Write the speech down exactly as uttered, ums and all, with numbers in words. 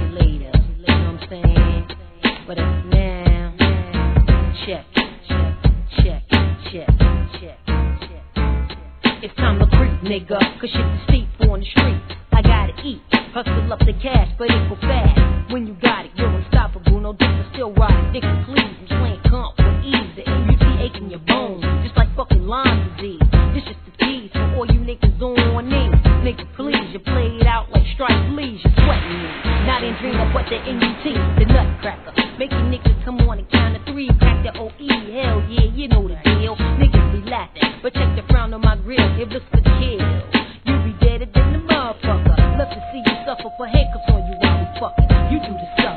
later. You know what I'm saying? But as now, check, check, check, check, check, check. It's time to creep, nigga, cause shit is steep on the street. I gotta eat, hustle up the cash, but it go fast. When you got it, you're unstoppable. No dick are still riding, dick and please, and slang comp with ease. The M U T aching your bones, just like fucking Lyme disease. This is the tease for all you niggas on me. Nigga, please, you play it out like Stripe Lees, you're sweating me. Not in dreamer, but the N U T, the nutcracker. Making niggas come on and count to three, crack the O E, hell yeah, you know the deal. Niggas be laughing, but check the frown on my grill, it looks for kill. You be deader than the motherfucker. Love to see you suffer for handcuffs on you while we fucking. You do the stuff.